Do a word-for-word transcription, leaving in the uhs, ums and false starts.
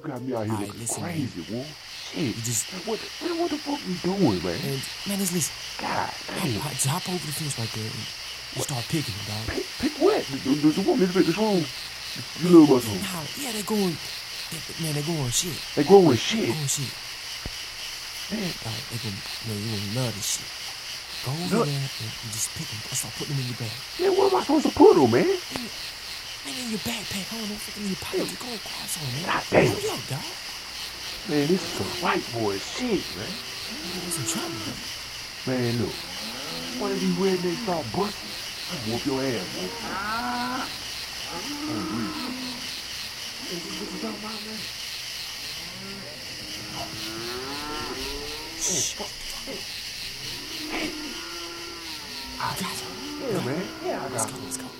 got me out here Alright, looking listen, crazy, Wolf. Shit. You just, Man, what, the, man, what the fuck we doing, man? man, man, let's listen. God damn. Hop, just hop over the fence right there and you start picking them, dog. Pick, pick what? Do, do, do you want me to pick this room? You little muscle. Nah, yeah, they're going, they, man, they're going shit. They growing shit. Going shit. Man, Alright, they gonna, man, you gonna love this shit. Go over Look. there and, and just pick them. And start putting them in your bag. man, where am I supposed to put them, man? Man, in your backpack, I don't know, fucking in your pocket. Just go across on, man. God damn. Hurry up, dog. Man, this is some white boy shit, man. You in some trouble, man. Man, look. One of these rednecks start busting, I'm gonna whoop your ass, man. Ah. Oh, really? Hey, what you talking about, man? Shh. Hey. I got you. Yeah, man. Yeah, I Let's got go, you. let's go.